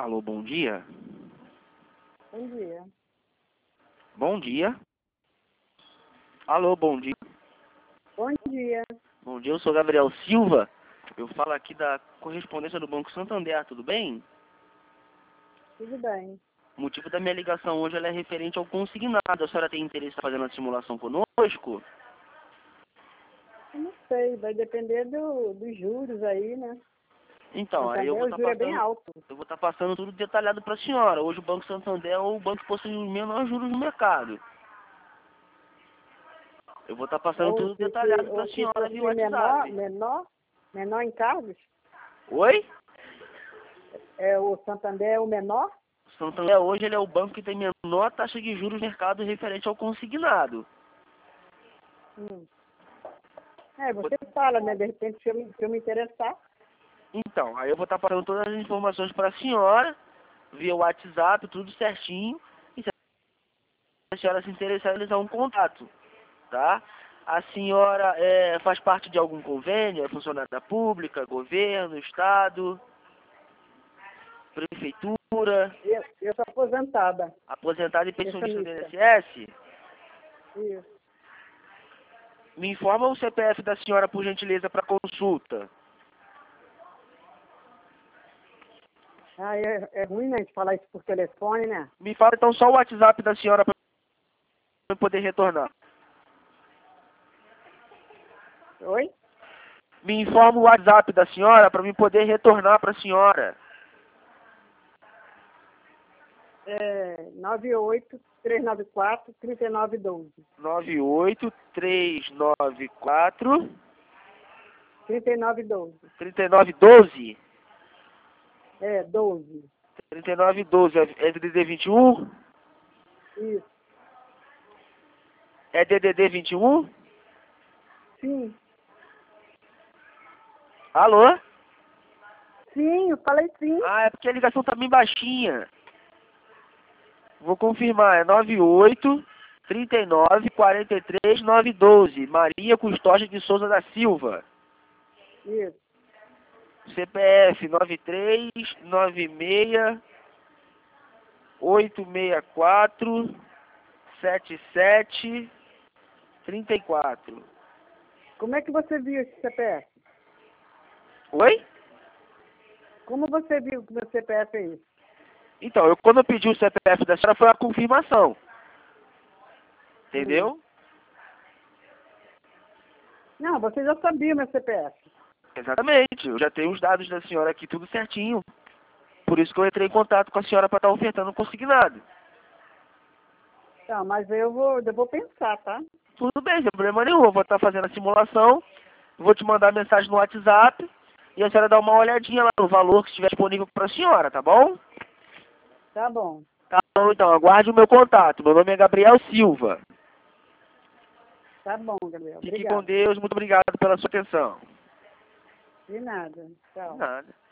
Alô, bom dia? Bom dia. Bom dia. Alô, bom dia. Bom dia. Bom dia, eu sou Gabriel Silva. Eu falo aqui da correspondência do Banco Santander, tudo bem? Tudo bem. O motivo da minha ligação hoje ela é referente ao consignado. A senhora tem interesse em fazer uma simulação conosco? Eu não sei, vai depender dos juros aí, né? Então, aí eu Santander, vou o estar juro é bem passando, alto. tudo detalhado para a senhora. Hoje o Banco Santander é o banco que possui os menores juros no mercado. Eu vou estar passando tudo detalhado para a O que senhora via possui WhatsApp. menor encargos? Oi? O Santander é o menor? Santander hoje ele é o banco que tem menor taxa de juros no mercado referente ao consignado. Hum. Você fala, né? De repente, se eu me interessar. Então, aí eu vou estar passando todas as informações para a senhora, via WhatsApp, tudo certinho. E se a senhora se interessar, realizar um contato, tá? A senhora faz parte de algum convênio? É funcionária pública, governo, estado, prefeitura, Eu sou aposentada. aposentada e pensionista do Pensionista. INSS? Isso. Me informa o CPF da senhora, por gentileza, para consulta. É ruim, né, de falar isso por telefone, né? Me fala então só o WhatsApp da senhora para eu poder retornar. Oi? Me informa o WhatsApp da senhora para eu poder retornar para a senhora. 98-394-3912. 98394 3912. 3912. 12. 3912 é DDD 21? Isso. É DDD 21? Sim. Alô? Sim, eu falei sim. Ah, é porque a ligação tá bem baixinha. Vou confirmar, é 98 39 43 912. Maria Custódia de Souza da Silva. Isso. CPF 9396 864 7734. Como é que você viu esse CPF? Oi? Como você viu que meu CPF é esse? Então, quando eu pedi o CPF da senhora foi a confirmação. Entendeu? Não, você já sabia meu CPF. Exatamente. Eu já tenho os dados da senhora aqui tudo certinho. Por isso que eu entrei em contato com a senhora para estar ofertando um consignado. Tá, mas eu vou pensar, tá? Tudo bem, sem problema nenhum. Eu vou estar fazendo a simulação, vou te mandar mensagem no WhatsApp e a senhora dá uma olhadinha lá no valor que estiver disponível para a senhora, tá bom? Tá bom. Tá bom, então, aguarde o meu contato. Meu nome é Gabriel Silva. Tá bom, Gabriel. Fique com Obrigada. Deus, muito obrigado pela sua atenção. De nada. Tchau. Nada.